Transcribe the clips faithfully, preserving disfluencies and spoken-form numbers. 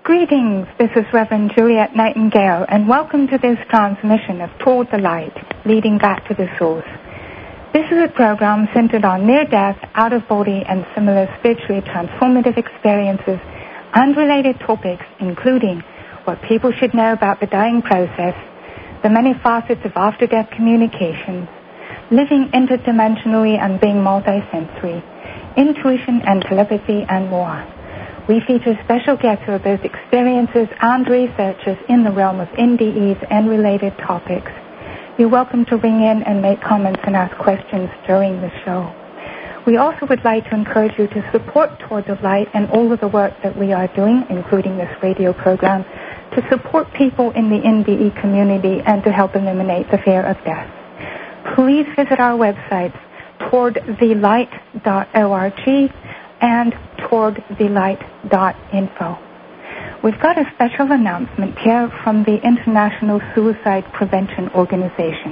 Greetings, this is Reverend Juliet Nightingale, and welcome to this transmission of Toward the Light, Leading Back to the Source. This is a program centered on near-death, out-of-body, and similar spiritually transformative experiences and related topics, including what people should know about the dying process, the many facets of after-death communications, living interdimensionally and being multisensory, intuition and telepathy, and more. We feature special guests who are both experiencers and researchers in the realm of N D Es and related topics. You're welcome to ring in and make comments and ask questions during the show. We also would like to encourage you to support Toward the Light and all of the work that we are doing, including this radio program, to support people in the N D E community and to help eliminate the fear of death. Please visit our websites, toward the light dot org and toward the light dot info. We've got a special announcement here from the International Suicide Prevention Organization.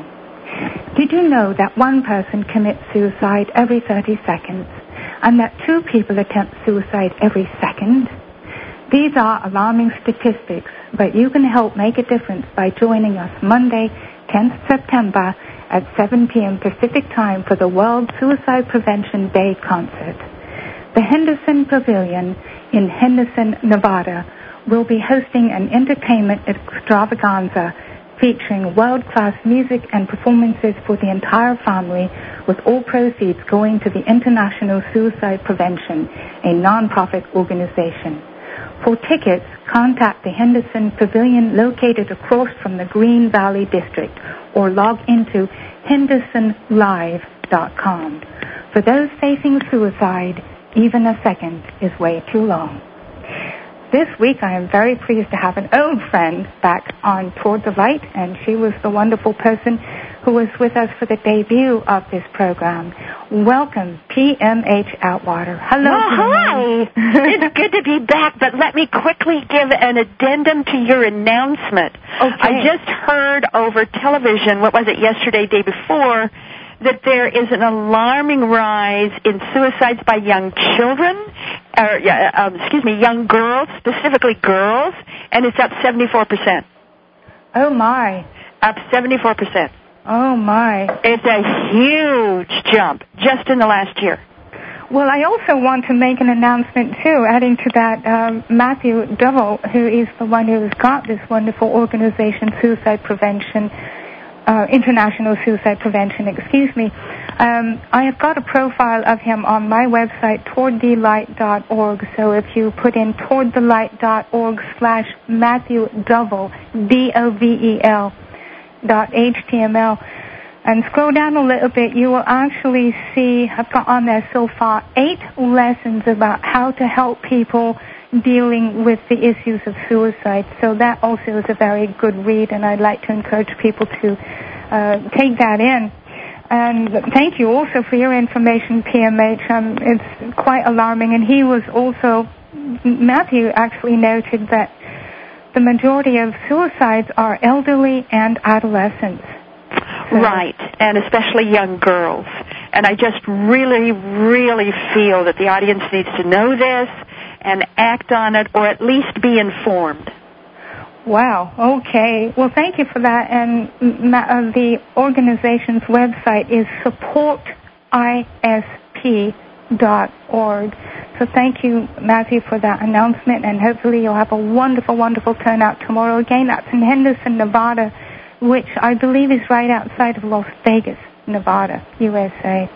Did you know that one person commits suicide every thirty seconds and that two people attempt suicide every second? These are alarming statistics, but you can help make a difference by joining us Monday, tenth September at seven p.m. Pacific Time for the World Suicide Prevention Day concert. The Henderson Pavilion in Henderson, Nevada, will be hosting an entertainment extravaganza featuring world-class music and performances for the entire family, with all proceeds going to the International Suicide Prevention, a non-profit organization. For tickets, contact the Henderson Pavilion located across from the Green Valley District or log into henderson live dot com. For those facing suicide, even a second is way too long. This week I am very pleased to have an old friend back on Toward the Light, and she was the wonderful person who was with us for the debut of this program. Welcome, P M H Outwater. Hello. Well, hi. It's good to be back, but let me quickly give an addendum to your announcement. Okay. I just heard over television, what was it, yesterday, day before, that there is an alarming rise in suicides by young children, or, uh, um, excuse me, young girls, specifically girls, and it's up seventy-four percent. Oh, my. Up seventy-four percent. Oh, my. It's a huge jump just in the last year. Well, I also want to make an announcement, too, adding to that, um, Matthew Dovell, who is the one who has got this wonderful organization, Suicide Prevention, Uh, International Suicide Prevention, excuse me. Um, I have got a profile of him on my website, toward the light dot org. So if you put in toward the light dot org slash Matthew Dovell, D O V E L, dot H T M L, and scroll down a little bit, you will actually see, I've got on there so far, eight lessons about how to help people dealing with the issues of suicide. So that also is a very good read, and I'd like to encourage people to uh, take that in. And thank you also for your information, P M H. Um, it's quite alarming. And he was also, Matthew actually noted that the majority of suicides are elderly and adolescents. So, right, and especially young girls. And I just really, really feel that the audience needs to know this and act on it, or at least be informed. Wow, okay. Well, thank you for that. And uh, the organization's website is support I S P dot org. So thank you, Matthew, for that announcement, and hopefully you'll have a wonderful, wonderful turnout tomorrow. Again, that's in Henderson, Nevada, which I believe is right outside of Las Vegas, Nevada, U S A.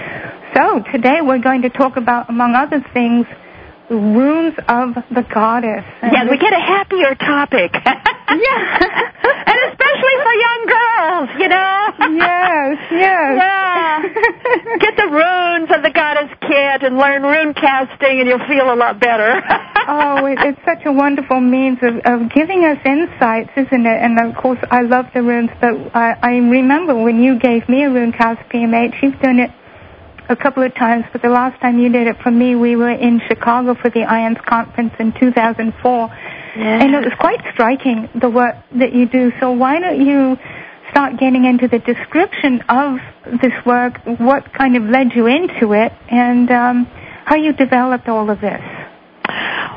So today we're going to talk about, among other things, the runes of the goddess. Yeah, we get a happier topic. Yeah. And especially for young girls, you know? Yes, yes. Yeah. Get the runes of the goddess kit and learn rune casting, and you'll feel a lot better. Oh, it, it's such a wonderful means of, of giving us insights, isn't it? And, of course, I love the runes, but I, I remember when you gave me a rune cast, P M H, you've done it a couple of times, but the last time you did it for me, we were in Chicago for the I A N S conference in two thousand four. Yeah. And it was quite striking, the work that you do. So why don't you start getting into the description of this work, what kind of led you into it, and um, how you developed all of this?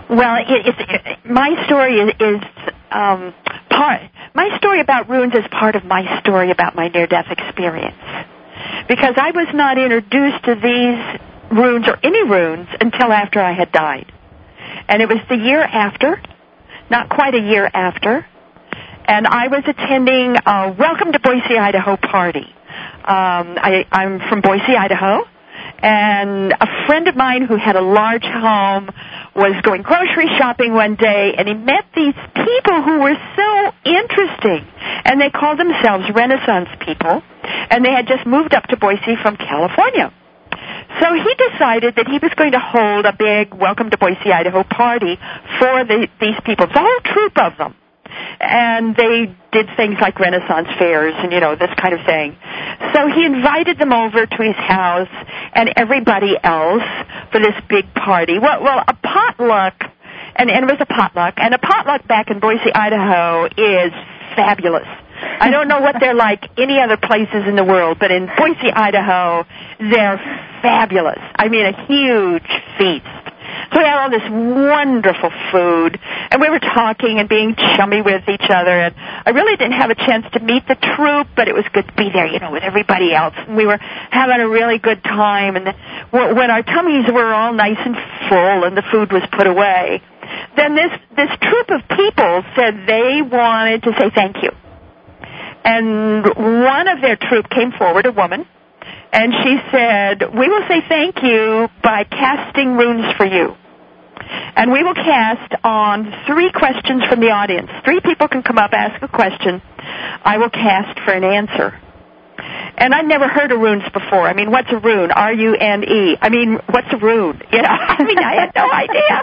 Well, it, it's it, my story is, is um, part. My story about runes is part of my story about my near-death experience, because I was not introduced to these runes or any runes until after I had died, and it was the year after, not quite a year after, and I was attending a Welcome to Boise, Idaho party. Um, I, I'm from Boise, Idaho. And a friend of mine who had a large home was going grocery shopping one day, and he met these people who were so interesting. And they called themselves Renaissance people, and they had just moved up to Boise from California. So he decided that he was going to hold a big Welcome to Boise, Idaho party for the, these people. It was a whole troop of them. And they did things like Renaissance fairs and, you know, this kind of thing. So he invited them over to his house and everybody else for this big party. Well, well, a potluck, and, and it was a potluck, and a potluck back in Boise, Idaho is fabulous. I don't know what they're like any other places in the world, but in Boise, Idaho, they're fabulous. I mean, a huge feast. So we had all this wonderful food, and we were talking and being chummy with each other, and I really didn't have a chance to meet the troupe, but it was good to be there, you know, with everybody else, and we were having a really good time, and when our tummies were all nice and full and the food was put away, then this, this troupe of people said they wanted to say thank you. And one of their troupe came forward, a woman, and she said, we will say thank you by casting runes for you. And we will cast on three questions from the audience. Three people can come up, ask a question. I will cast for an answer. And I'd never heard of runes before. I mean, what's a rune? R U N E. I mean, what's a rune? You know, I mean, I had no idea.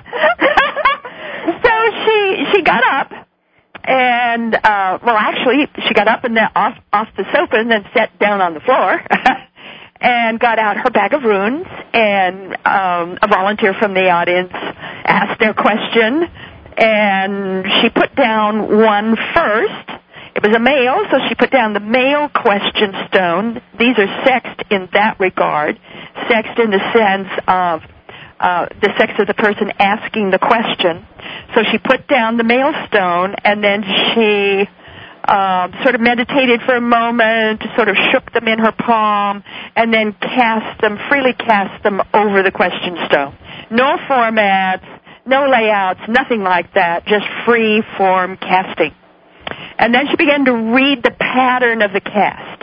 So she she got up. And, uh, well, actually, she got up and then off, off the sofa and then sat down on the floor and got out her bag of runes, and um, a volunteer from the audience asked their question, and she put down one first. It was a male, so she put down the male question stone. These are sexed in that regard, sexed in the sense of Uh, the sex of the person asking the question. So she put down the male stone, and then she uh, sort of meditated for a moment, sort of shook them in her palm, and then cast them, freely cast them over the question stone. No formats, no layouts, nothing like that, just free form casting. And then she began to read the pattern of the cast.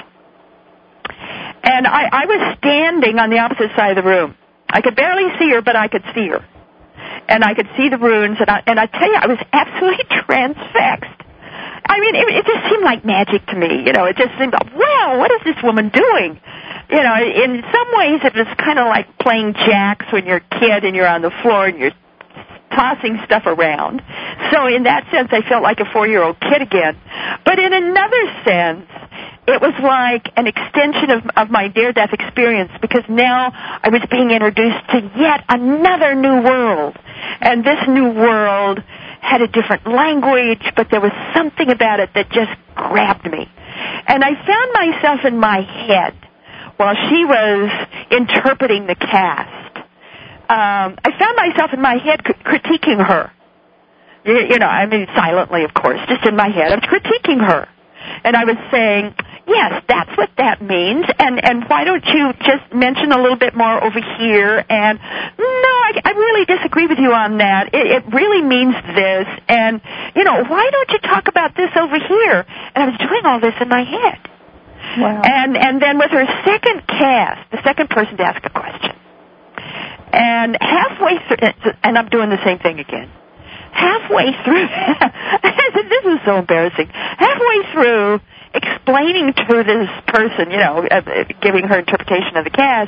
And I, I was standing on the opposite side of the room. I could barely see her, but I could see her. And I could see the runes, and I, and I tell you, I was absolutely transfixed. I mean, it, it just seemed like magic to me, you know. It just seemed, wow, what is this woman doing? You know, in some ways it was kind of like playing jacks when you're a kid and you're on the floor and you're tossing stuff around. So in that sense, I felt like a four-year-old kid again. But in another sense, it was like an extension of, of my near-death experience, because now I was being introduced to yet another new world. And this new world had a different language, but there was something about it that just grabbed me. And I found myself in my head while she was interpreting the cast. Um, I found myself in my head critiquing her. You, you know, I mean, silently, of course, just in my head. I was critiquing her. And I was saying, yes, that's what that means, and, and why don't you just mention a little bit more over here, and no, I, I really disagree with you on that. It, it really means this, and, you know, why don't you talk about this over here? And I was doing all this in my head. Wow. And, and then with her second cast, the second person to ask a question, and halfway through, and I'm doing the same thing again. Halfway through, this is so embarrassing. Halfway through explaining to this person, you know, uh, giving her interpretation of the cast,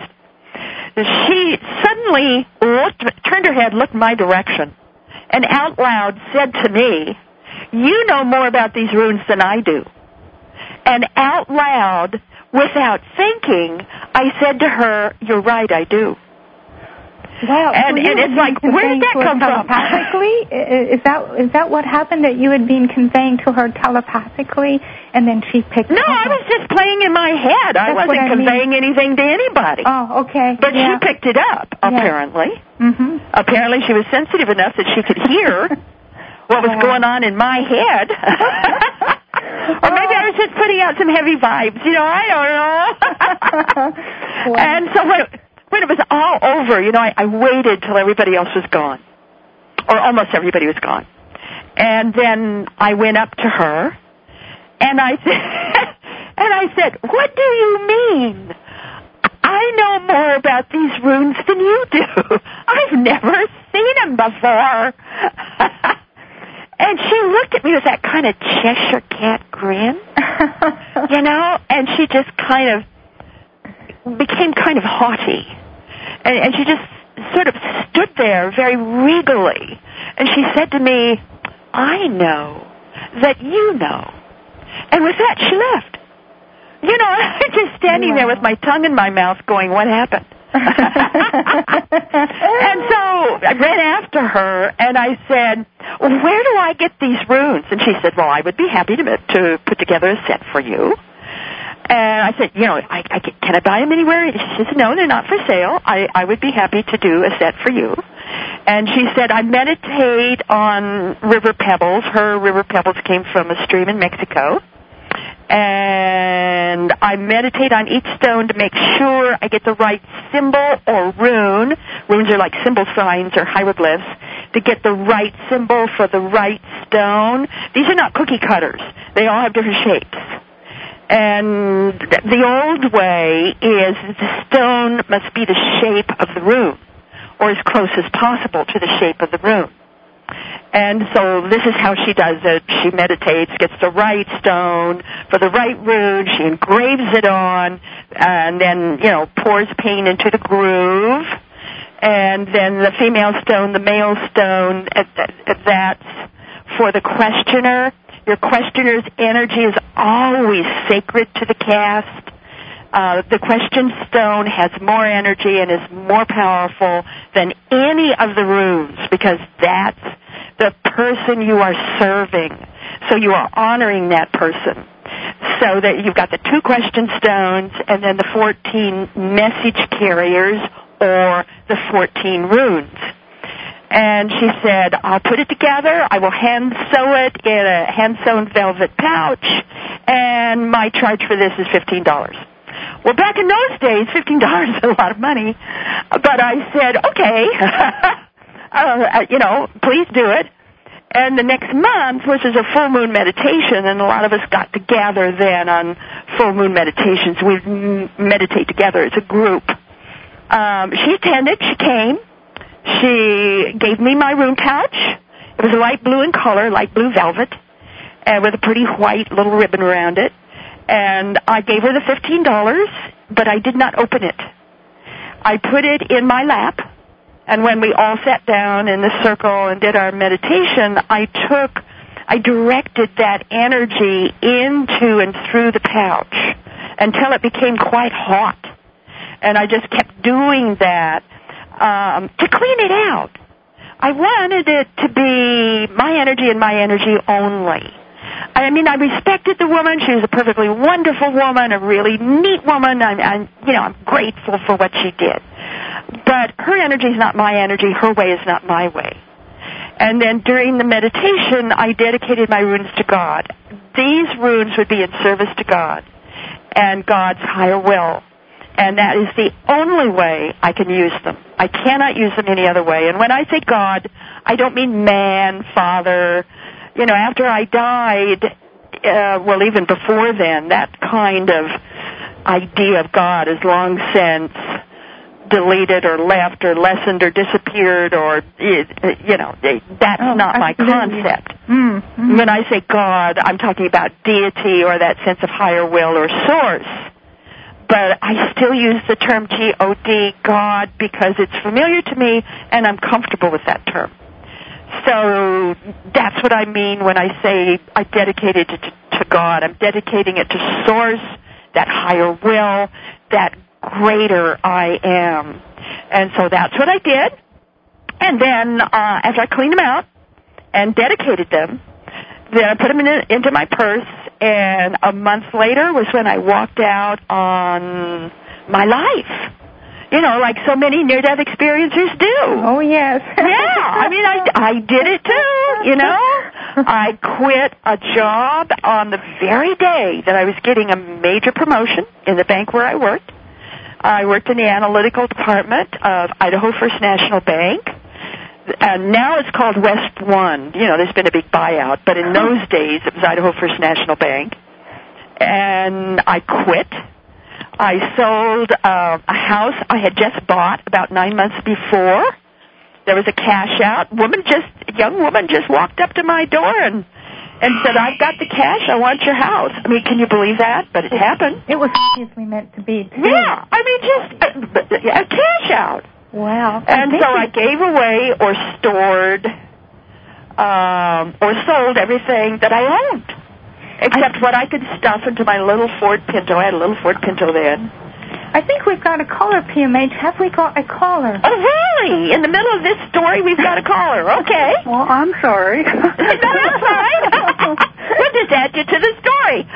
she suddenly looked, turned her head, looked my direction, and out loud said to me, "You know more about these runes than I do." And out loud, without thinking, I said to her, "You're right, I do." Well, and, and it's like, where did that come from? Telepathically? Is that is that what happened, that you had been conveying to her telepathically, and then she picked No, up? I was just playing in my head. That's I wasn't I conveying mean. anything to anybody. Oh, okay. But yeah. she picked it up, apparently. Yeah. Mm-hmm. Apparently she was sensitive enough that she could hear what was yeah. going on in my head. Or maybe I was just putting out some heavy vibes. You know, I don't know. Wow. And so when it, when it was all over, you know, I, I waited till everybody else was gone. Or almost everybody was gone. And then I went up to her, and I said, and I said, what do you mean? I know more about these runes than you do. I've never seen them before. And she looked at me with that kind of Cheshire cat grin, you know, and she just kind of became kind of haughty. And, and she just sort of stood there very regally. And she said to me, I know that you know. And with that, she left. You know, I'm just standing wow. there with my tongue in my mouth going, what happened? And so I ran after her, and I said, well, where do I get these runes? And she said, well, I would be happy to, to put together a set for you. And I said, you know, I, I, can I buy them anywhere? She said, no, they're not for sale. I, I would be happy to do a set for you. And she said, I meditate on river pebbles. Her river pebbles came from a stream in Mexico. And I meditate on each stone to make sure I get the right symbol or rune. Runes are like symbol signs or hieroglyphs. To get the right symbol for the right stone. These are not cookie cutters. They all have different shapes. And the old way is the stone must be the shape of the rune, or as close as possible to the shape of the rune. And so this is how she does it. She meditates, gets the right stone for the right rune, she engraves it on, and then, you know, pours paint into the groove. And then the female stone, the male stone, that's for the questioner. Your questioner's energy is always sacred to the cast. Uh, the question stone has more energy and is more powerful than any of the runes, because that's the person you are serving. So you are honoring that person. So that you've got the two question stones and then the fourteen message carriers, or the fourteen runes. And she said, I'll put it together, I will hand sew it in a hand-sewn velvet pouch, and my charge for this is fifteen dollars. Well, back in those days, fifteen dollars is a lot of money. But I said, okay, uh, you know, please do it. And the next month, which is a full moon meditation, and a lot of us got together then on full moon meditations. We meditate together as a group. Um, she attended, she came. She gave me my rune pouch. It was light blue in color, light blue velvet, and with a pretty white little ribbon around it. And I gave her the fifteen dollars, but I did not open it. I put it in my lap, and when we all sat down in the circle and did our meditation, I took, I directed that energy into and through the pouch until it became quite hot. And I just kept doing that um, to clean it out. I wanted it to be my energy and my energy only. I mean, I respected the woman. She was a perfectly wonderful woman, a really neat woman. I'm, I'm, you know, I'm grateful for what she did. But her energy is not my energy. Her way is not my way. And then during the meditation, I dedicated my runes to God. These runes would be in service to God and God's higher will. And that is the only way I can use them. I cannot use them any other way. And when I say God, I don't mean man, father. You know, after I died, uh, well, even before then, that kind of idea of God is long since deleted or left or lessened or disappeared, or, you know, that's oh, not my concept. Mm-hmm. When I say God, I'm talking about deity or that sense of higher will or source. But I still use the term G O D, God, because it's familiar to me and I'm comfortable with that term. So that's what I mean when I say I dedicated it to, to God. I'm dedicating it to source, that higher will, that greater I am. And so that's what I did. And then uh, after I cleaned them out and dedicated them, then I put them in, into my purse, and a month later was when I walked out on my life. You know, like so many near-death experiencers do. Oh, yes. Yeah, I mean, I, I did it too, you know. I quit a job on the very day that I was getting a major promotion in the bank where I worked. I worked in the analytical department of Idaho First National Bank. And now it's called West One. You know, there's been a big buyout, but in those days it was Idaho First National Bank. And I quit. I sold uh, a house I had just bought about nine months before. There was a cash out. Woman just, a young woman just walked up to my door and and said, "I've got the cash. I want your house." I mean, can you believe that? But it happened. It was obviously meant to be, too. Yeah, I mean, just a, a cash out. Wow. And so I gave away or stored um, or sold everything that I owned, except I, what I could stuff into my little Ford Pinto. I had a little Ford Pinto then. I think we've got a caller, P M H. Have we got a caller? Oh, really? In the middle of this story, we've got a caller. Okay. Well, I'm sorry. No, that's fine. We'll just add you to the story.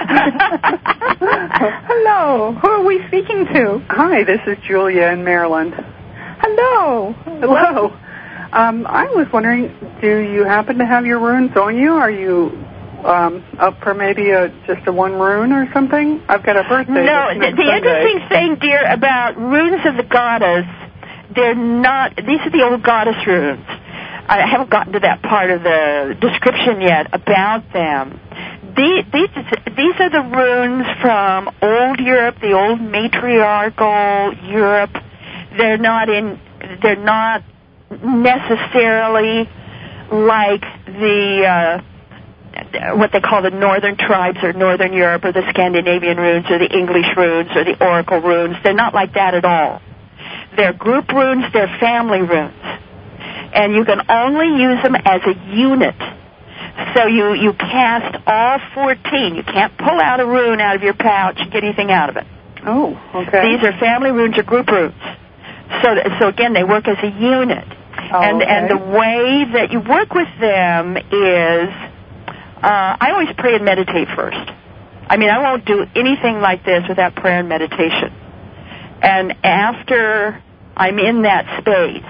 Hello. Who are we speaking to? Hi, this is Julia in Maryland. Hello. Hello. Um, I was wondering, do you happen to have your runes on you? Are you um, up for maybe a, just a one rune or something? I've got a birthday. No, the, the interesting thing, dear, about runes of the goddess, they're not, these are the old goddess runes. I haven't gotten to that part of the description yet about them. These, these, these are the runes from old Europe, the old matriarchal Europe. They're not in, they're not necessarily like the, uh, what they call the northern tribes or northern Europe or the Scandinavian runes or the English runes or the oracle runes. They're not like that at all. They're group runes, they're family runes. And you can only use them as a unit. So you, you cast all fourteen. You can't pull out a rune out of your pouch and get anything out of it. Oh, okay. These are family runes or group runes. So, so again, they work as a unit. Oh, and, okay. and the way that you work with them is, uh, I always pray and meditate first. I mean, I won't do anything like this without prayer and meditation. And after I'm in that space,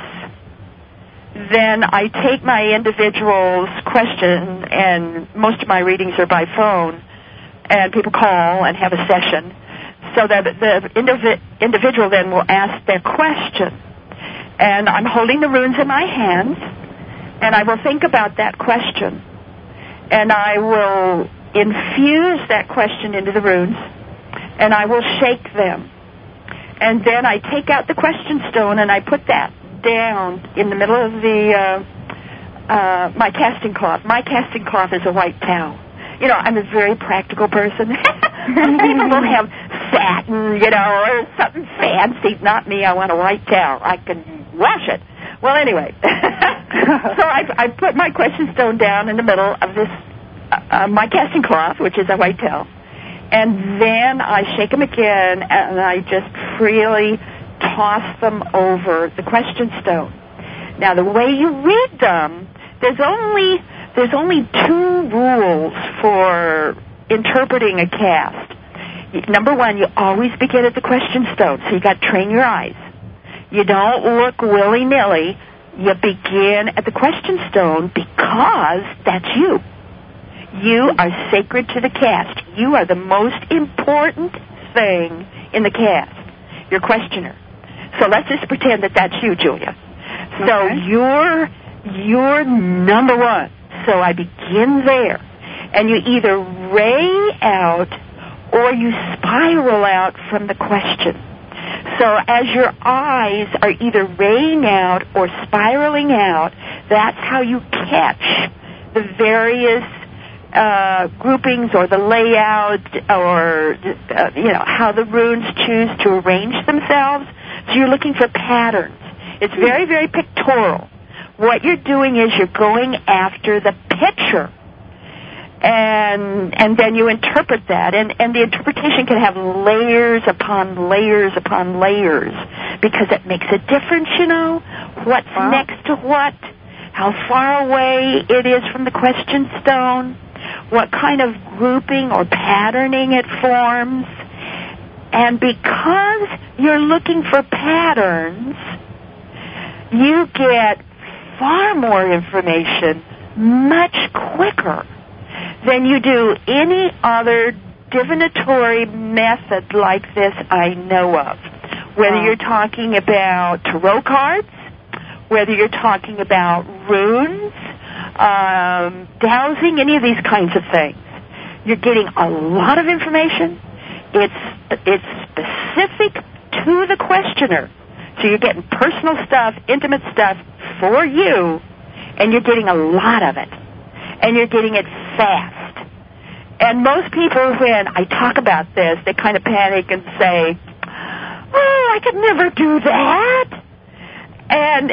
then I take my individual's question, and most of my readings are by phone, and people call and have a session, so that the indiv- individual then will ask their question. And I'm holding the runes in my hands, and I will think about that question, and I will infuse that question into the runes, and I will shake them. And then I take out the question stone, and I put that down in the middle of the uh, uh, my casting cloth. My casting cloth is a white towel. You know, I'm a very practical person. People will have satin, you know, or something fancy. Not me. I want a white towel. I can wash it. Well, anyway, so I, I put my question stone down in the middle of this uh, uh, my casting cloth, which is a white towel, and then I shake them again, and I just freely toss them over the question stone. Now, the way you read them, there's only there's only two rules for interpreting a cast. Number one, you always begin at the question stone, so you got to train your eyes. You don't look willy-nilly. You begin at the question stone because that's you. You are sacred to the cast. You are the most important thing in the cast, your questioner. So let's just pretend that that's you, Julia. So okay. you're, you're number one. So I begin there. And you either ray out or you spiral out from the question. So as your eyes are either raying out or spiraling out, that's how you catch the various uh, groupings or the layout or, uh, you know, how the runes choose to arrange themselves. So you're looking for patterns. It's very, very pictorial. What you're doing is you're going after the picture. And and then you interpret that. And, and the interpretation can have layers upon layers upon layers. because it makes a difference, you know, what's wow. next to what, how far away it is from the question stone, what kind of grouping or patterning it forms. And because you're looking for patterns, you get far more information much quicker than you do any other divinatory method like this I know of. Whether wow. you're talking about tarot cards, whether you're talking about runes, um, dowsing, any of these kinds of things. You're getting a lot of information. It's it's specific to the questioner. So you're getting personal stuff, intimate stuff for you, and you're getting a lot of it. And you're getting it fast. And most people, when I talk about this, they kind of panic and say, oh, I could never do that. And,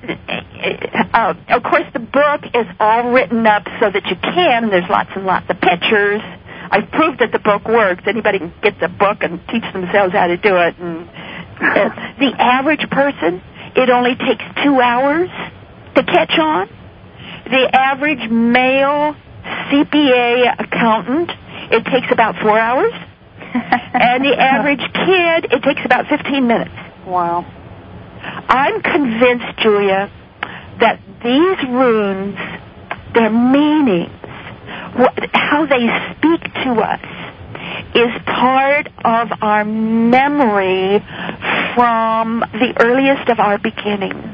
and uh, of course, the book is all written up so that you can, and there's lots and lots of pictures. I've proved that the book works. Anybody can get the book and teach themselves how to do it. And uh, the average person, it only takes two hours to catch on. The average male C P A accountant, it takes about four hours. And the average kid, it takes about fifteen minutes. Wow. I'm convinced, Julia, that these runes, their meanings, what, how they speak to us, is part of our memory from the earliest of our beginnings.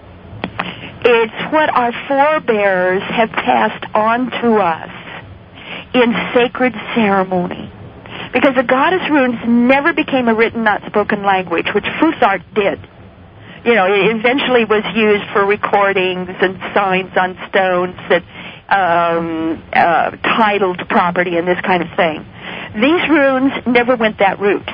It's what our forebears have passed on to us in sacred ceremony. Because the goddess runes never became a written, not spoken language, which Fusart did. You know, it eventually was used for recordings and signs on stones that um, uh, titled property and this kind of thing. These runes never went that route.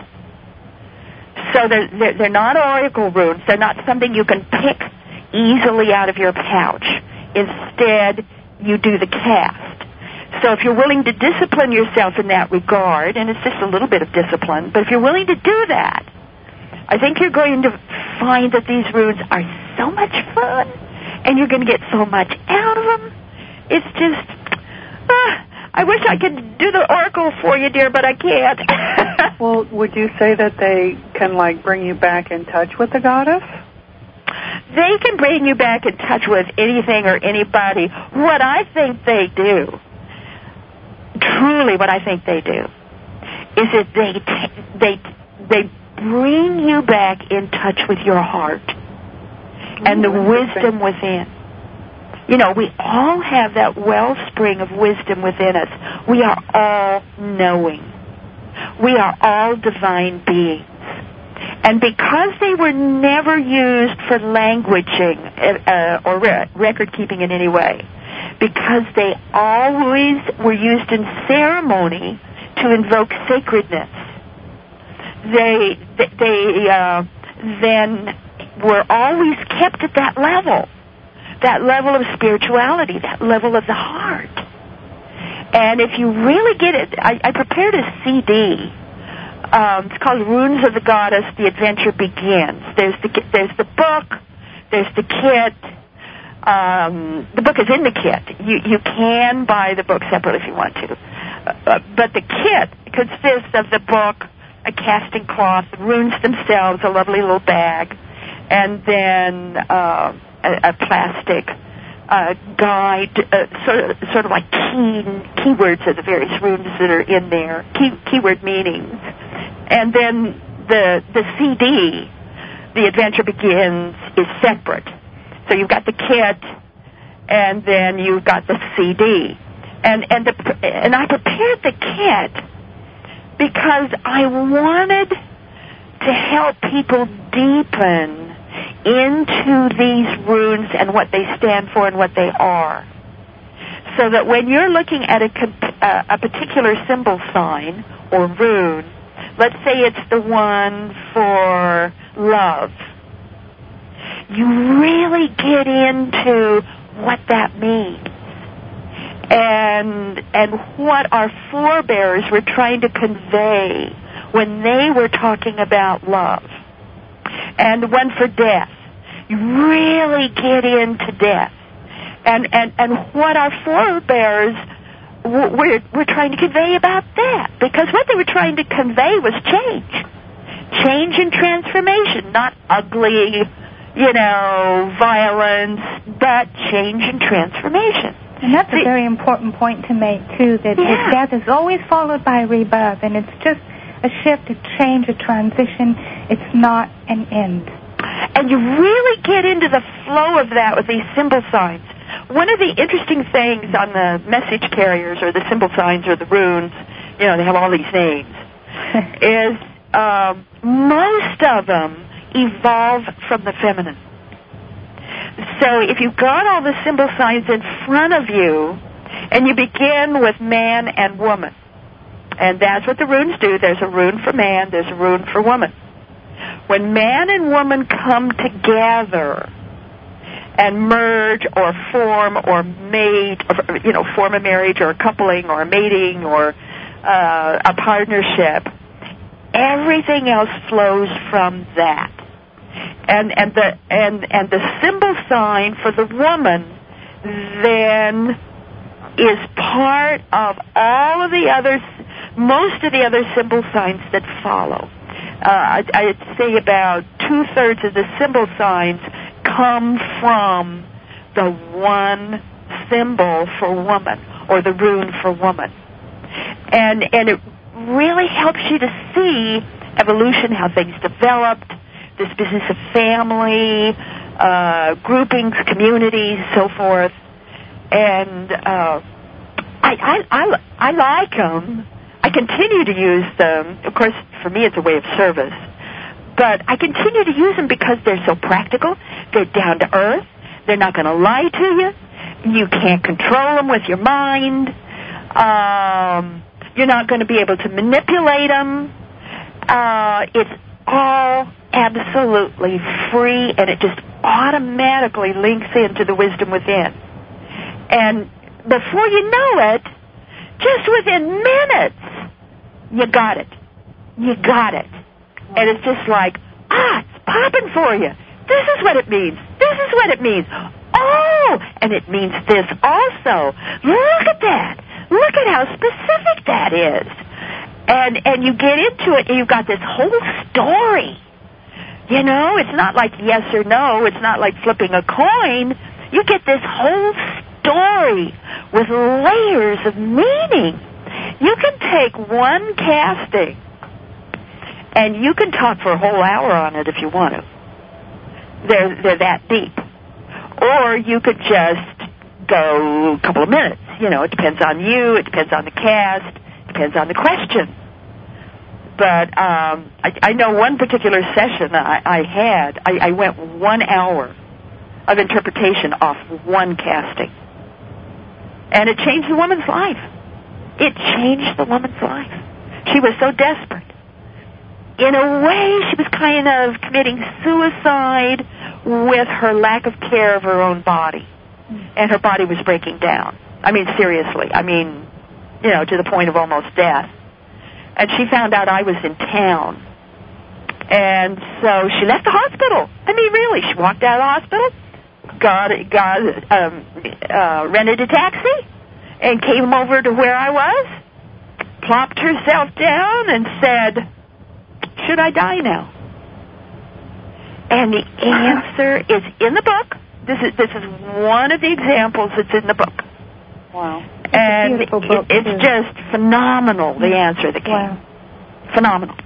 So they're, they're, they're not oracle runes. They're not something you can pick easily out of your pouch. Instead, you do the cast. So if you're willing to discipline yourself in that regard, and it's just a little bit of discipline, but if you're willing to do that, I think you're going to find that these runes are so much fun, and you're going to get so much out of them. It's just, uh, I wish I could do the oracle for you, dear, but I can't. Well, would you say that they can, like, bring you back in touch with the goddess? They can bring you back in touch with anything or anybody. What I think they do, truly what I think they do, is that they t- they they bring you back in touch with your heart and the wisdom within. You know, we all have that wellspring of wisdom within us. We are all knowing. We are all divine beings. And because they were never used for languaging uh, or re- record keeping in any way, because they always were used in ceremony to invoke sacredness, they they uh, then were always kept at that level, that level of spirituality, that level of the heart. And if you really get it, I, I prepared a C D. Um, it's called Runes of the Goddess, The Adventure Begins. There's the there's the book, there's the kit. Um, the book is in the kit. You you can buy the book separately if you want to. Uh, but the kit consists of the book, a casting cloth, the runes themselves, a lovely little bag, and then uh, a, a plastic uh, guide, uh, sort of sort of like key keywords of the various runes that are in there, key, keyword meanings. And then the the C D, The Adventure Begins, is separate. So you've got the kit, and then you've got the C D. And and the and I prepared the kit because I wanted to help people deepen into these runes and what they stand for and what they are. So that when you're looking at a, uh, a particular symbol sign or rune, let's say it's the one for love, you really get into what that means and and what our forebears were trying to convey when they were talking about love. and the one for death. You really get into death. And, and, and what our forebears were, were trying to convey about that. Because what they were trying to convey was change. Change and transformation, not ugly, you know, violence, but change and transformation. And that's See, a very important point to make, too, that yeah. death is always followed by rebirth, and it's just a shift, a change, a transition. It's not an end. And you really get into the flow of that with these symbol signs. One of the interesting things on the message carriers or the symbol signs or the runes, you know, they have all these names, is um, most of them evolve from the feminine. So if you've got all the symbol signs in front of you, and you begin with man and woman, and that's what the runes do. There's a rune for man, there's a rune for woman. When man and woman come together and merge or form or mate, or, you know, form a marriage or a coupling or a mating or uh, a partnership, everything else flows from that. And and the and and the symbol sign for the woman then is part of all of the others, most of the other symbol signs that follow. Uh, I'd say about two-thirds of the symbol signs come from the one symbol for woman, or the rune for woman. And and it really helps you to see evolution, how things developed, this business of family, uh, groupings, communities, so forth. And uh, I, I, I, I like them. I continue to use them. Of course, for me, it's a way of service. But I continue to use them because they're so practical. They're down to earth. They're not going to lie to you. You can't control them with your mind. Um, you're not going to be able to manipulate them. Uh, it's all absolutely free, and it just automatically links into the wisdom within. And before you know it, just within minutes, you got it. You got it. And it's just like, ah, it's popping for you. This is what it means. This is what it means. Oh, and it means this also. Look at that. Look at how specific that is. And and you get into it, and you've got this whole story. You know, it's not like yes or no. It's not like flipping a coin. You get this whole story with layers of meaning. You can take one casting, and you can talk for a whole hour on it if you want to. They're, they're that deep. Or you could just go a couple of minutes. You know, it depends on you. It depends on the cast. It depends on the question. But um, I, I know one particular session I, I had, I, I went one hour of interpretation off one casting. And it changed the woman's life. It changed the woman's life. She was so desperate. In a way, she was kind of committing suicide with her lack of care of her own body. And her body was breaking down. I mean, seriously. I mean, you know, to the point of almost death. And she found out I was in town. And so she left the hospital. I mean, really, she walked out of the hospital, got, got um, uh, rented a taxi, and came over to where I was, plopped herself down, and said, should I die now? And the answer is in the book. This is this is one of the examples that's in the book. Wow. And it's, it, it's just phenomenal, the answer that came. Wow. Phenomenal.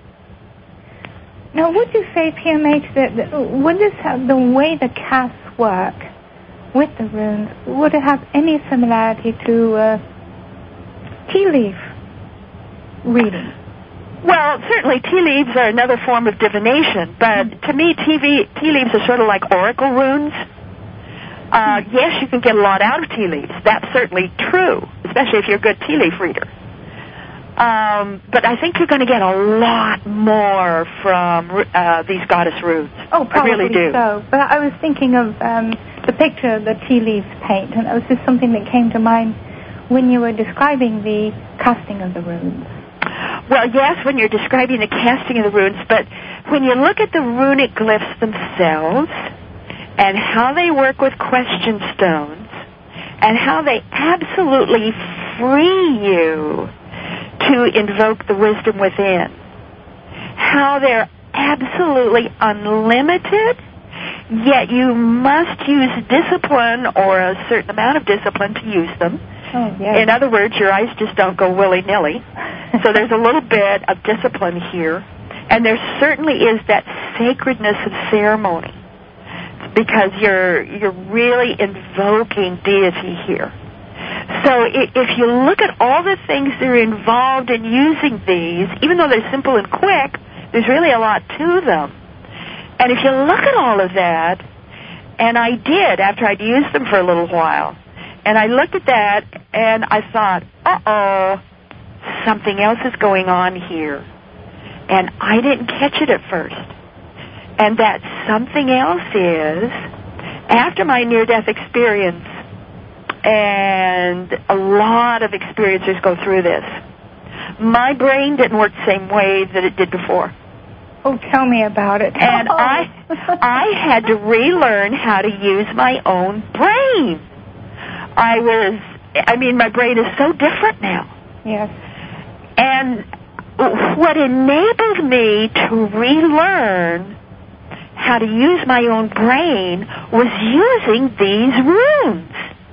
Now, would you say, P M H, that, that would this have, the way the casts work with the runes, would it have any similarity to uh, tea leaf reading? Well, certainly tea leaves are another form of divination, but to me, tea, tea leaves are sort of like oracle runes. Uh, yes, you can get a lot out of tea leaves. That's certainly true, especially if you're a good tea leaf reader. Um, but I think you're going to get a lot more from uh, these goddess runes. Oh, probably I really do. so. But I was thinking of um, the picture the tea leaves paint, and it was just something that came to mind when you were describing the casting of the runes. Well, yes, when you're describing the casting of the runes, but when you look at the runic glyphs themselves and how they work with question stones and how they absolutely free you to invoke the wisdom within, how they're absolutely unlimited, yet you must use discipline or a certain amount of discipline to use them. Oh, yes. In other words, your eyes just don't go willy-nilly. So there's a little bit of discipline here. And there certainly is that sacredness of ceremony because you're you're really invoking deity here. So if you look at all the things that are involved in using these, even though they're simple and quick, there's really a lot to them. And if you look at all of that, and I did after I'd used them for a little while, and I looked at that and I thought, uh-oh, something else is going on here. And I didn't catch it at first. And that something else is, after my near-death experience, and a lot of experiencers go through this, my brain didn't work the same way that it did before. Oh, tell me about it. And oh. I I had to relearn how to use my own brain. I was, I mean, my brain is so different now. Yes. And what enabled me to relearn how to use my own brain was using these runes.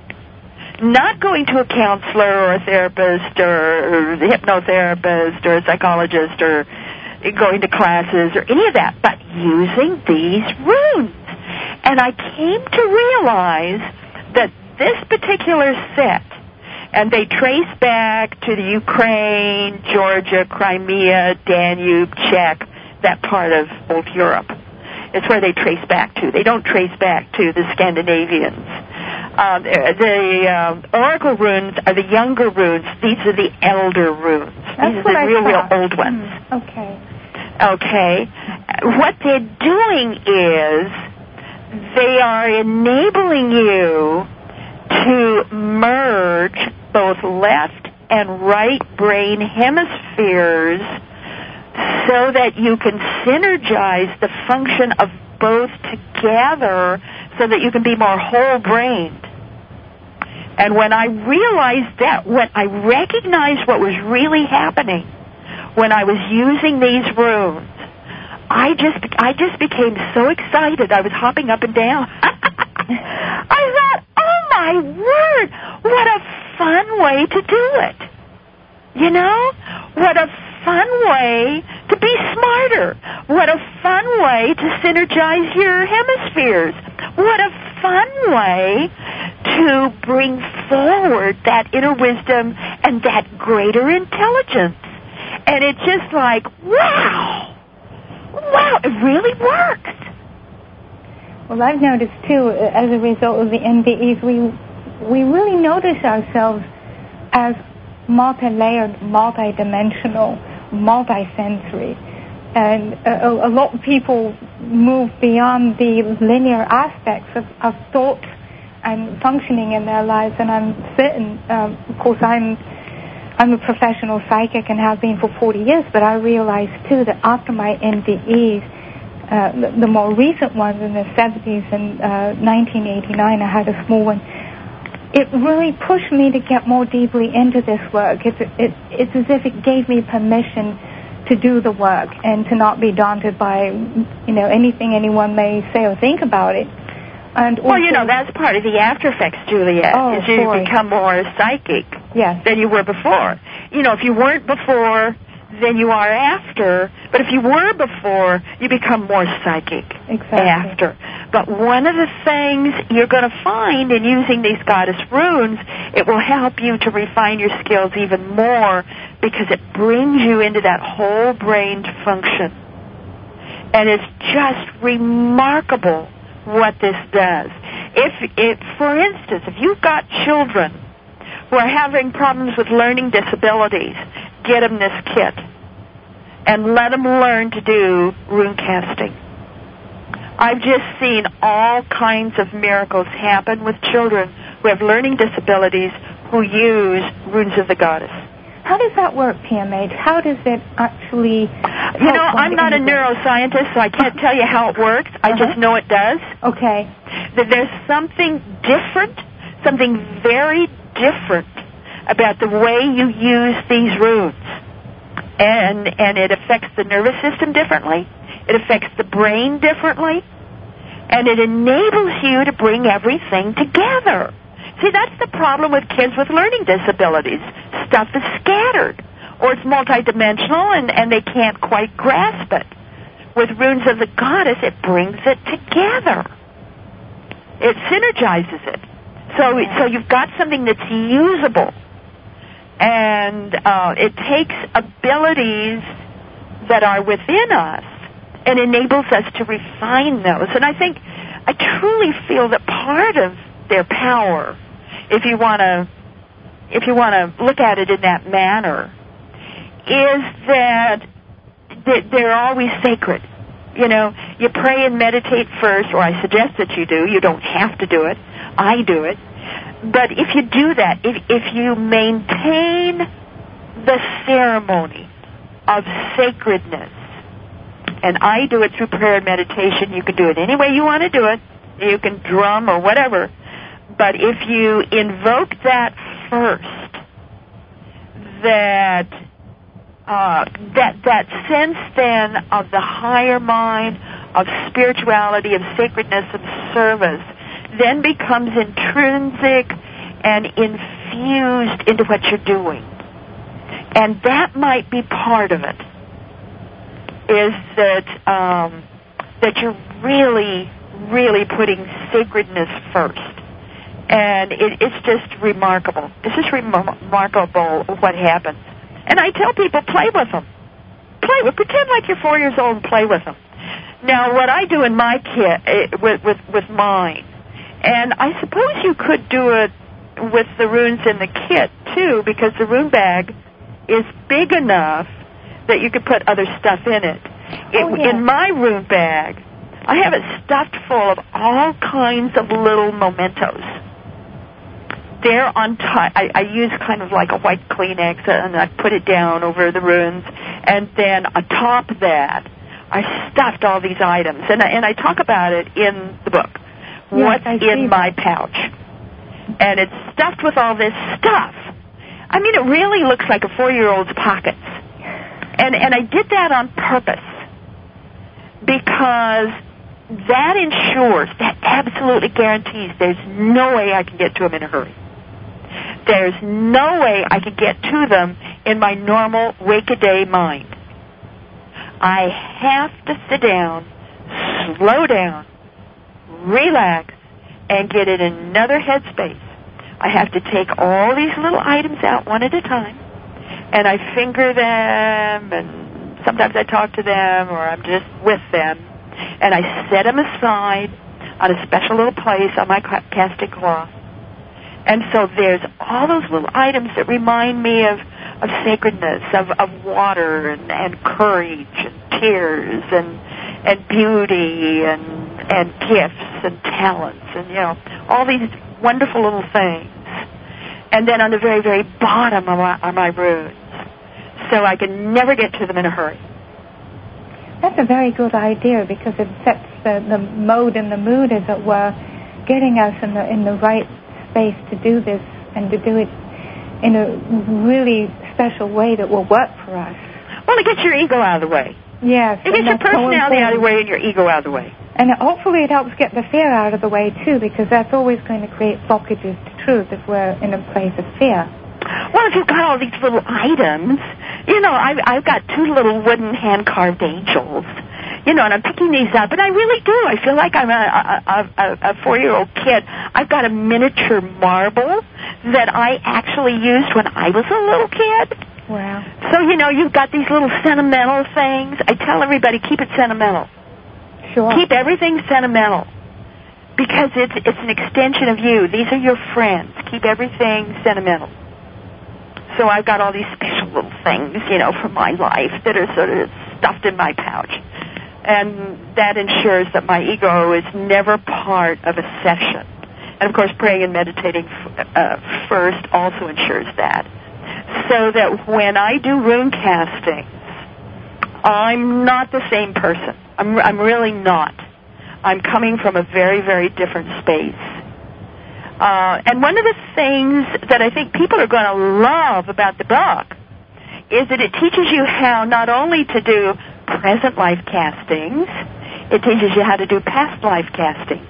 Not going to a counselor or a therapist or a hypnotherapist or a psychologist or going to classes or any of that, but using these runes. And I came to realize that this particular set, and they trace back to the Ukraine, Georgia, Crimea, Danube, Czech, that part of old Europe. It's where they trace back to. They don't trace back to the Scandinavians. Um, the um, oracle runes are the younger runes. These are the elder runes. That's These what are the I real, thought. real old ones. Mm, okay. Okay. What they're doing is they are enabling you to merge both left and right brain hemispheres so that you can synergize the function of both together so that you can be more whole-brained. And when I realized that, when I recognized what was really happening when I was using these runes, I just I just became so excited. I was hopping up and down. I thought, oh my word, what a fun way to do it. You know? What a fun way to be smarter. What a fun way to synergize your hemispheres. What a fun way to bring forward that inner wisdom and that greater intelligence. And it's just like, wow. Wow, it really works. Well, I've noticed, too, as a result of the N D Es, we, we really notice ourselves as multi-layered, multi-dimensional, multi-sensory. And a, a lot of people move beyond the linear aspects of, of thought and functioning in their lives. And I'm certain, um, of course, I'm I'm a professional psychic and have been for forty years, but I realized, too, that after my N D Es, uh, the, the more recent ones in the seventies and uh, nineteen eighty-nine, I had a small one, it really pushed me to get more deeply into this work. It's, it, it's as if it gave me permission to do the work and to not be daunted by, you know, anything anyone may say or think about it. And well, you know, that's part of the after effects, Juliet, oh, is you boy. become more psychic yes. than you were before. You know, if you weren't before, then you are after. But if you were before, you become more psychic exactly. after. But one of the things you're going to find in using these goddess runes, it will help you to refine your skills even more because it brings you into that whole-brained function. And it's just remarkable what this does. If, if, for instance, if you've got children who are having problems with learning disabilities, get them this kit and let them learn to do rune casting. I've just seen all kinds of miracles happen with children who have learning disabilities who use runes of the goddess. How does that work, P M H? How does it actually... You know, I'm not a neuroscientist, so I can't tell you how it works. I Uh-huh. just know it does. Okay. That there's something different, something very different about the way you use these runes. And and it affects the nervous system differently. It affects the brain differently. And it enables you to bring everything together. See, that's the problem with kids with learning disabilities. Stuff is scattered, or it's multidimensional, and, and they can't quite grasp it. With Runes of the Goddess, it brings it together. It synergizes it. So, so you've got something that's usable. And uh, it takes abilities that are within us and enables us to refine those. And I think, I truly feel that part of their power, if you want to, if you want to look at it in that manner, is that they're always sacred. You know, you pray and meditate first, or I suggest that you do. You don't have to do it. I do it. But if you do that, if, if you maintain the ceremony of sacredness, and I do it through prayer and meditation, you can do it any way you want to do it. You can drum or whatever. But if you invoke that first, that uh, that that sense then of the higher mind, of spirituality, of sacredness, of service, then becomes intrinsic and infused into what you're doing. And that might be part of it, is that um, that you're really, really putting sacredness first. And it, it's just remarkable. It's just remar- remarkable what happens. And I tell people, play with them. Play with, pretend like you're four years old and play with them. Now, what I do in my kit, with, with, with mine, and I suppose you could do it with the runes in the kit, too, because the rune bag is big enough that you could put other stuff in it. it Oh, yeah. In my rune bag, I have it stuffed full of all kinds of little mementos. There on top, I, I use kind of like a white Kleenex, and I put it down over the runes, and then atop that, I stuffed all these items, and I, and I talk about it in the book. Yes, What's I in see my that. pouch? And it's stuffed with all this stuff. I mean, it really looks like a four-year-old's pockets. And and I did that on purpose because that ensures, that absolutely guarantees there's no way I can get to them in a hurry. There's no way I can get to them in my normal wake-a-day mind. I have to sit down, slow down, relax, and get in another headspace. I have to take all these little items out one at a time, and I finger them, and sometimes I talk to them, or I'm just with them, and I set them aside on a special little place on my casting cloth. And so there's all those little items that remind me of, of sacredness, of, of water, and, and courage, and tears, and and beauty, and and gifts, and talents, and, you know, all these wonderful little things. And then on the very, very bottom are my, are my runes, so I can never get to them in a hurry. That's a very good idea, because it sets the, the mode and the mood, as it were, getting us in the in the right space to do this, and to do it in a really special way that will work for us. Well, it gets your ego out of the way. Yes. It gets your personality out of the way and your ego out of the way. And hopefully it helps get the fear out of the way, too, because that's always going to create blockages to truth if we're in a place of fear. Well, if you've got all these little items, you know, I've, I've got two little wooden hand-carved angels, you know, and I'm picking these up, and I really do. I feel like I'm a, a, a, a four-year-old kid. I've got a miniature marble that I actually used when I was a little kid. Wow. So, you know, you've got these little sentimental things. I tell everybody, keep it sentimental. Sure. Keep everything sentimental, because it's it's an extension of you. These are your friends. Keep everything sentimental. So I've got all these special little things, you know, from my life that are sort of stuffed in my pouch. And that ensures that my ego is never part of a session. And, of course, praying and meditating uh, first also ensures that. so that when I do rune castings, I'm not the same person. I'm, I'm really not. I'm coming from a very, very different space. Uh, and one of the things that I think people are going to love about the book is that it teaches you how not only to do present life castings, it teaches you how to do past life castings.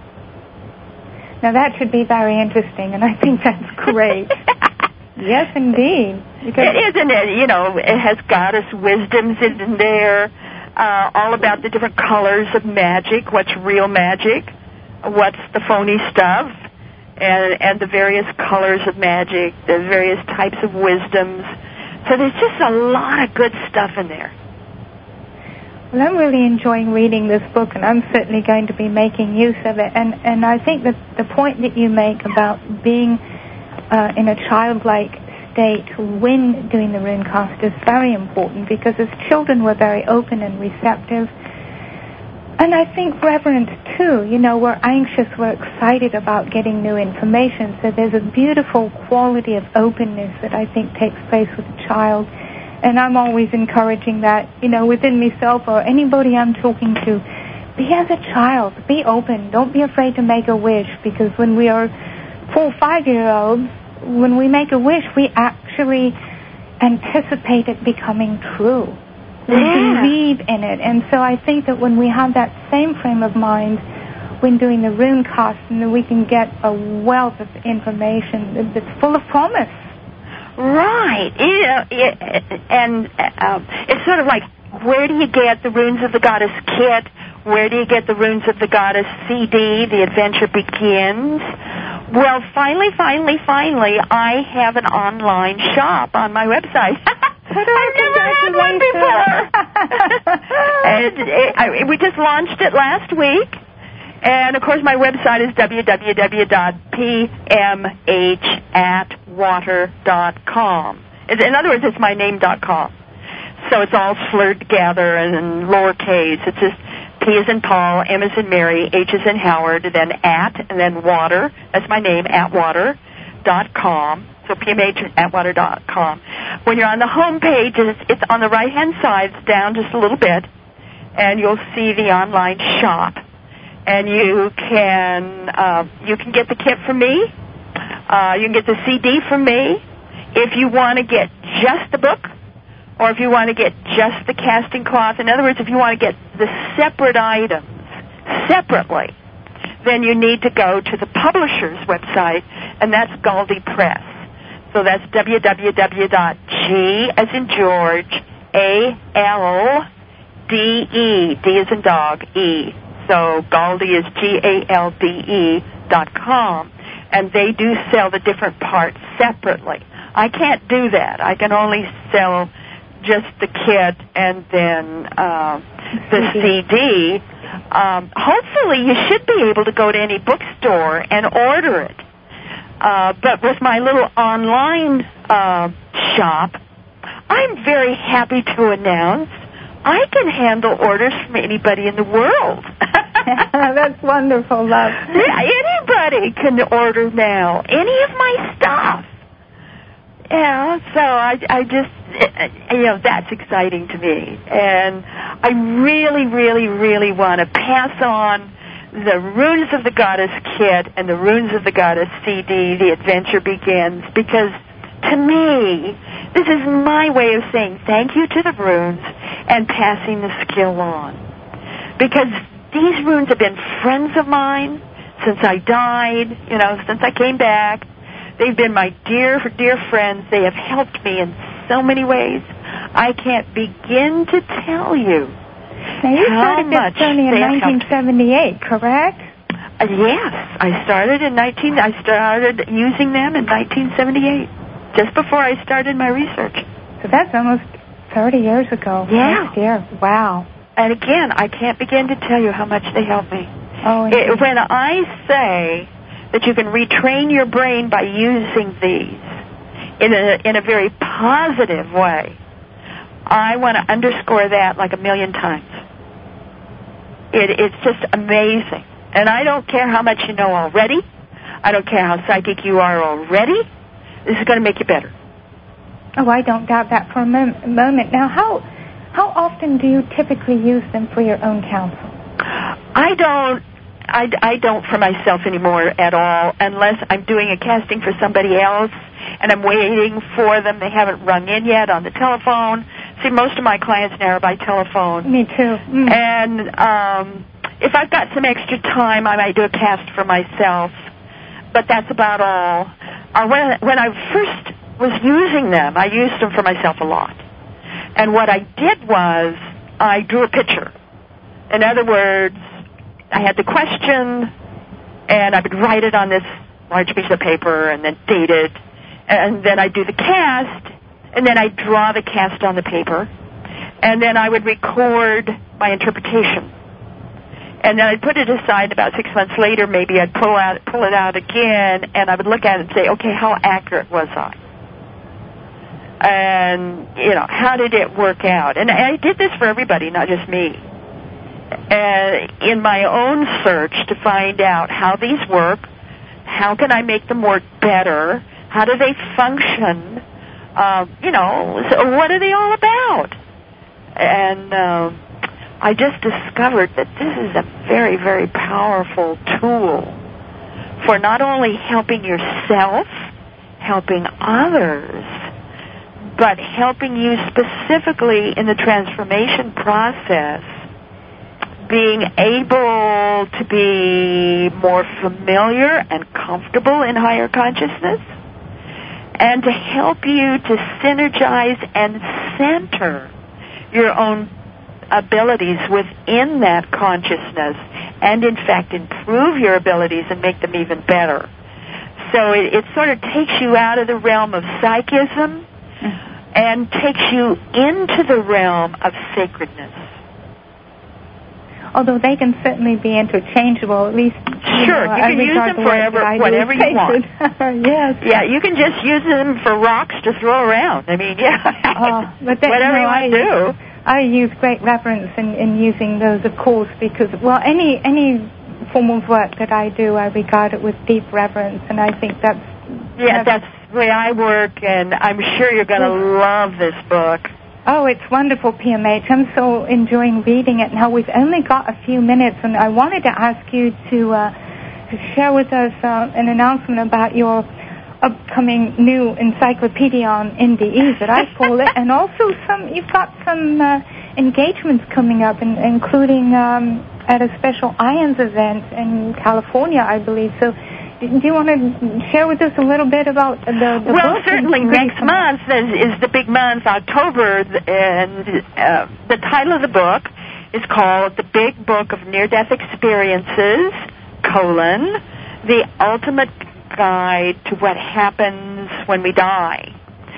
Now that should be very interesting, and I think that's great. Yes, indeed. Because it isn't it? You know, it has goddess wisdoms in there, uh, all about the different colors of magic, what's real magic, what's the phony stuff, and and the various colors of magic, the various types of wisdoms. So there's just a lot of good stuff in there. Well, I'm really enjoying reading this book, and I'm certainly going to be making use of it. And, and I think that the point that you make about being uh, in a childlike state when doing the rune cast is very important, because as children we're very open and receptive. And I think reverent, too. You know, we're anxious, we're excited about getting new information. So there's a beautiful quality of openness that I think takes place with a child. And I'm always encouraging that, you know, within myself or anybody I'm talking to. Be as a child. Be open. Don't be afraid to make a wish, because when we are four or five-year-olds, when we make a wish, we actually anticipate it becoming true. We yeah. believe in it. And so I think that when we have that same frame of mind when doing the rune casting, that we can get a wealth of information that's full of promise. Right. You know, it, and uh, it's sort of like, where do you get the Runes of the Goddess kit? Where do you get the Runes of the Goddess C D, The Adventure Begins? Well, finally, finally, finally, I have an online shop on my website. I've never had one before. and it, I, we just launched it last week. And, of course, my website is w w w dot p m h at water dot com. In other words, it's my name dot com. So it's all slurred together and in lowercase. It's just P as in Paul, M as in Mary, H as in Howard, and then at, and then water. That's my name, at water dot com. So p m h at water dot com. When you're on the home page, it's, it's on the right-hand side, it's down just a little bit, and you'll see the online shop. And you can uh, you can get the kit from me. Uh, you can get the C D from me. If you want to get just the book, or if you want to get just the casting cloth, in other words, if you want to get the separate items separately, then you need to go to the publisher's website, and that's Galdi Press. So that's w w w dot g as in George, A L D E, D as in dog, E. So Galdi is G A L D E dot com, and they do sell the different parts separately. I can't do that. I can only sell just the kit and then uh, the C D. Um, hopefully you should be able to go to any bookstore and order it. Uh, but with my little online uh, shop, I'm very happy to announce I can handle orders from anybody in the world. That's wonderful, love. Yeah, anybody can order now, any of my stuff. Yeah, so I, I just, you know, that's exciting to me. And I really, really, really want to pass on the Runes of the Goddess kit and the Runes of the Goddess C D, The Adventure Begins, because to me, this is my way of saying thank you to the runes and passing the skill on. Because these runes have been friends of mine since I died, you know, since I came back. They've been my dear, dear friends. They have helped me in so many ways. I can't begin to tell you now you how started much this journey in they have nineteen seventy-eight, helped. correct? Uh, yes, I started in nineteen. I started using them in nineteen seventy-eight, just before I started my research. So that's almost thirty years ago. Yeah. Next year. Wow. And again, I can't begin to tell you how much they help me. Oh, it, when I say that you can retrain your brain by using these in a in a very positive way, I want to underscore that like a million times. It, it's just amazing. And I don't care how much you know already. I don't care how psychic you are already. This is going to make you better. Oh, I don't doubt that for a mom- moment. Now, how how often do you typically use them for your own counsel? I don't. I, I don't for myself anymore at all, unless I'm doing a casting for somebody else and I'm waiting for them. They haven't rung in yet on the telephone. See, most of my clients now are by telephone. Me too. Mm. And um, if I've got some extra time, I might do a cast for myself, but that's about all. Uh, when, when I first was using them, I used them for myself a lot. And what I did was I drew a picture. In other words, I had the question, and I would write it on this large piece of paper and then date it, and then I'd do the cast, and then I'd draw the cast on the paper, and then I would record my interpretation. And then I'd put it aside. About six months later, maybe I'd pull out, pull it out again, and I would look at it and say, okay, how accurate was I? And, you know, how did it work out? And I did this for everybody, not just me. Uh, in my own search to find out how these work, how can I make them work better, how do they function, uh, you know, so what are they all about? And uh, I just discovered that this is a very, very powerful tool for not only helping yourself, helping others, but helping you specifically in the transformation process, being able to be more familiar and comfortable in higher consciousness, and to help you to synergize and center your own abilities within that consciousness, and in fact improve your abilities and make them even better. So it, it sort of takes you out of the realm of psychism and takes you into the realm of sacredness. Although they can certainly be interchangeable, at least. You sure, know, you can use them forever, whatever you want. Yes. Yeah, you can just use them for rocks to throw around. I mean, yeah, oh, but that, whatever no, you want I, to do. I use great reverence in, in using those, of course, because, well, any any form of work that I do, I regard it with deep reverence, and I think that's... Yeah, that's the way I work, and I'm sure you're going to love this book. Oh, it's wonderful, P M H. I'm so enjoying reading it. Now, we've only got a few minutes, and I wanted to ask you to, uh, to share with us uh, an announcement about your upcoming new encyclopedia on N D Es, that I call it, and also some. You've got some uh, engagements coming up, in, including um, at a special IONS event in California, I believe. So, do you want to share with us a little bit about the, the well, book? certainly next month is, is the big month, October, and uh, the title of the book is called The Big Book of Near-Death Experiences, colon, The Ultimate Guide to What Happens When We Die.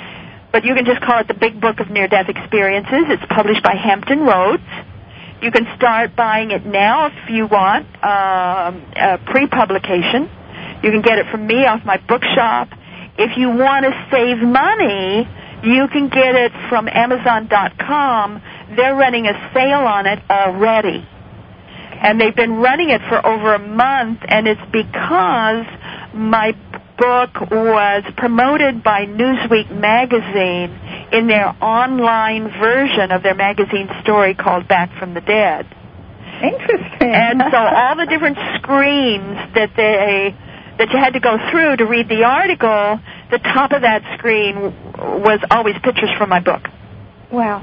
But you can just call it The Big Book of Near-Death Experiences. It's published by Hampton Roads. You can start buying it now if you want, um, uh, pre-publication. You can get it from me off my bookshop. If you want to save money, you can get it from Amazon dot com. They're running a sale on it already. And they've been running it for over a month, and it's because my book was promoted by Newsweek magazine in their online version of their magazine story called Back from the Dead. Interesting. And so all the different screens that they... that you had to go through to read the article, the top of that screen was always pictures from my book. Wow.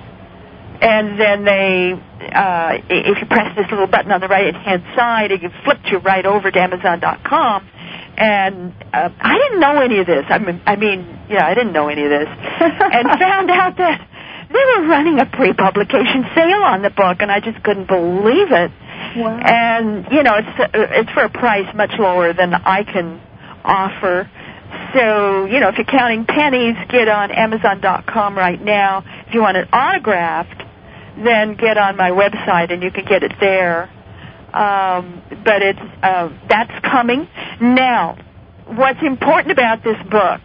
And then they, uh, if you press this little button on the right-hand side, it flipped you right over to Amazon dot com. And uh, I didn't know any of this. I mean, I mean, yeah, I didn't know any of this. And found out that they were running a pre-publication sale on the book, and I just couldn't believe it. Wow. And, you know, it's it's for a price much lower than I can offer. So, you know, if you're counting pennies, get on Amazon dot com right now. If you want it autographed, then get on my website and you can get it there. Um, but it's uh, that's coming. Now, what's important about this book,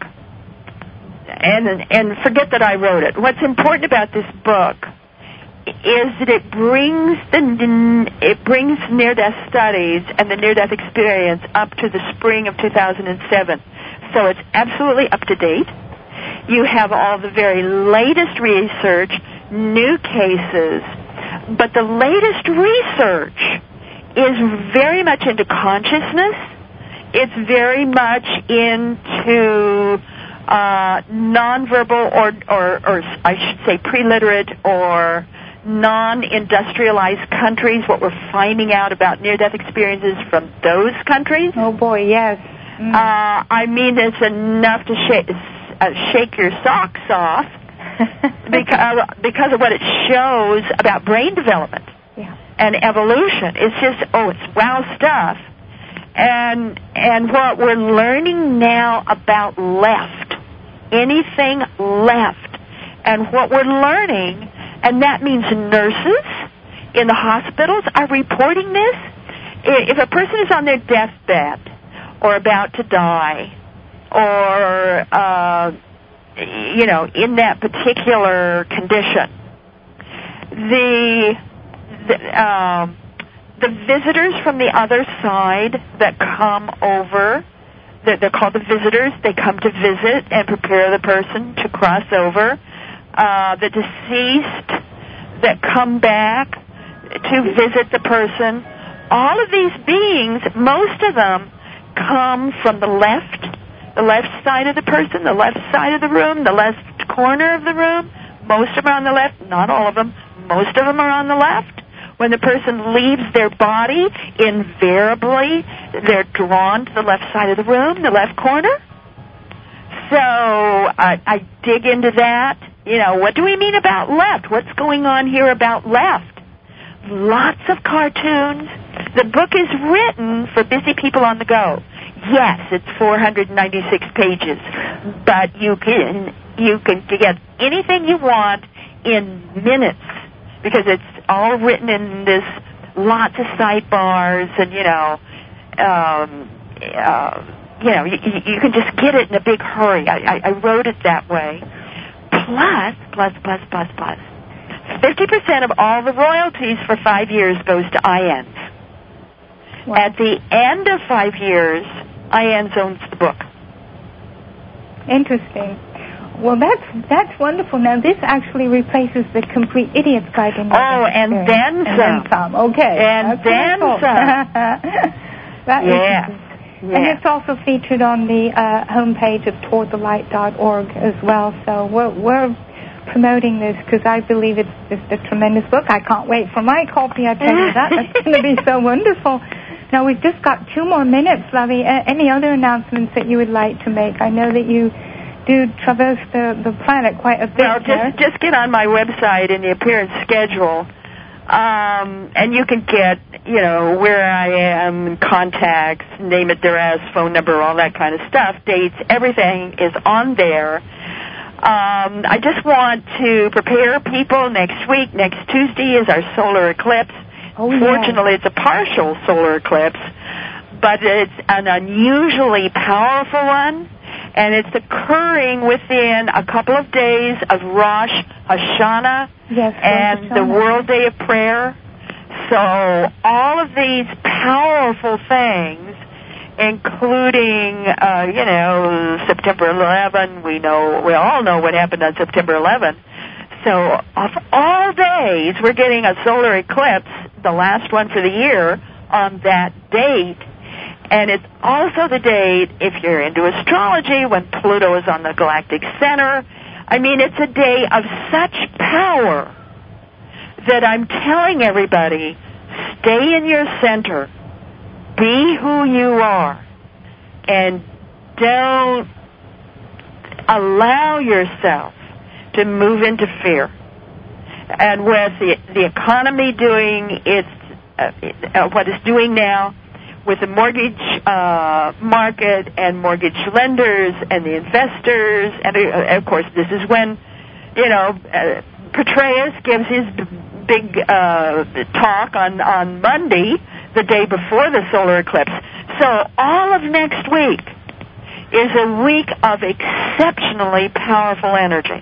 and and forget that I wrote it, what's important about this book is that it brings the it brings near-death studies and the near-death experience up to the spring of two thousand seven. So it's absolutely up to date. You have all the very latest research, new cases, but the latest research is very much into consciousness. It's very much into uh, nonverbal or, or, or I should say pre-literate or non-industrialized countries, what we're finding out about near-death experiences from those countries. Oh, boy, yes. Mm. Uh, I mean, it's enough to shake, uh, shake your socks off because, because of what it shows about brain development yeah. and evolution. It's just, oh, it's wow stuff. And and what we're learning now about left, anything left, and what we're learning, and that means nurses in the hospitals are reporting this. If a person is on their deathbed or about to die or, uh, you know, in that particular condition, the, the um, the visitors from the other side that come over, they're, they're called the visitors. They come to visit and prepare the person to cross over. Uh, the deceased that come back to visit the person. All of these beings, most of them come from the left, the left side of the person, the left side of the room, the left corner of the room. Most of them are on the left, not all of them. Most of them are on the left. When the person leaves their body, invariably they're drawn to the left side of the room, the left corner. So I, I dig into that. You know, what do we mean about left? What's going on here about left? Lots of cartoons. The book is written for busy people on the go. Yes, it's four hundred ninety-six pages, but you can you can get anything you want in minutes because it's all written in this lots of sidebars and you know, um, uh, you know, you, you can just get it in a big hurry. I, I, I wrote it that way. Plus, plus, plus, plus, plus. fifty percent of all the royalties for five years goes to I A N S. Wow. At the end of five years, I A N S owns the book. Interesting. Well, that's that's wonderful. Now, this actually replaces the Complete Idiot's Guide to Near-Death Oh, and Experience. then some. And then some. Okay. And that's then wonderful. some. That yeah. is Yeah. And it's also featured on the uh, homepage of toward the light dot org as well. So we're, we're promoting this because I believe it's just a tremendous book. I can't wait for my copy, I tell you that. That's going to be so wonderful. Now, we've just got two more minutes, Lovey. Uh, any other announcements that you would like to make? I know that you do traverse the, the planet quite a bit. Well, just, just get on my website in the appearance schedule. Um, and you can get, you know, where I am, contacts, name, address, phone number, all that kind of stuff, dates, everything is on there. Um, I just want to prepare people next week. Next Tuesday is our solar eclipse. Oh, yeah. Fortunately, it's a partial solar eclipse, but it's an unusually powerful one. And it's occurring within a couple of days of Rosh Hashanah yes, and Hashanah. the World Day of Prayer. So all of these powerful things, including, uh, you know, September eleventh, we know, we all know what happened on September eleventh. So of all days, we're getting a solar eclipse, the last one for the year, on that date. And it's also the date, if you're into astrology, when Pluto is on the galactic center. I mean, it's a day of such power that I'm telling everybody, stay in your center, be who you are, and don't allow yourself to move into fear. And with the, the economy doing its, uh, uh, what it's doing now, with the mortgage uh, market and mortgage lenders and the investors, and uh, of course this is when, you know, uh, Petraeus gives his b- big uh, talk on, on Monday, the day before the solar eclipse. So all of next week is a week of exceptionally powerful energy.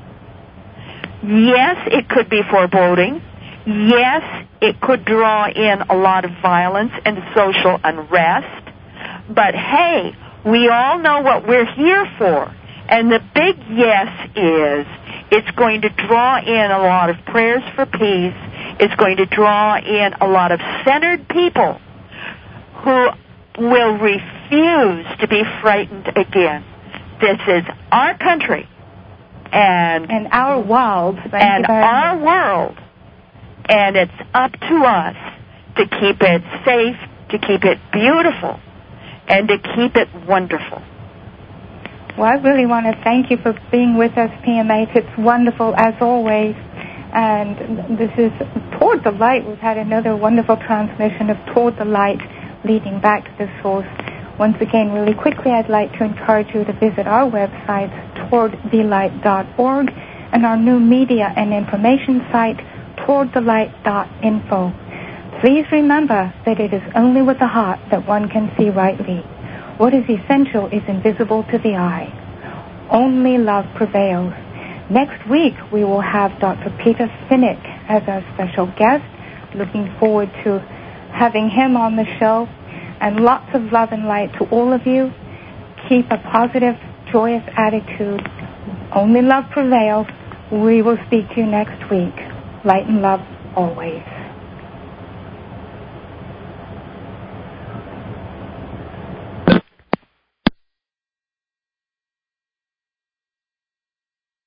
Yes, it could be foreboding. Yes, it could draw in a lot of violence and social unrest. But hey, we all know what we're here for, And the big yes is it's going to draw in a lot of prayers for peace. It's going to draw in a lot of centered people who will refuse to be frightened again. This is our country. And, and our world. And our world. And it's up to us to keep it safe, to keep it beautiful, and to keep it wonderful. Well, I really want to thank you for being with us, P M H. It's wonderful, as always. And this is Toward the Light. We've had another wonderful transmission of Toward the Light, leading back to the source. Once again, really quickly, I'd like to encourage you to visit our website, toward the light dot org, and our new media and information site, toward the light dot info. Please remember that it is only with the heart that one can see rightly. What is essential is invisible to the eye. Only love prevails. Next week, we will have Doctor Peter Finnick as our special guest. Looking forward to having him on the show. And lots of love and light to all of you. Keep a positive, joyous attitude. Only love prevails. We will speak to you next week. Light and love always.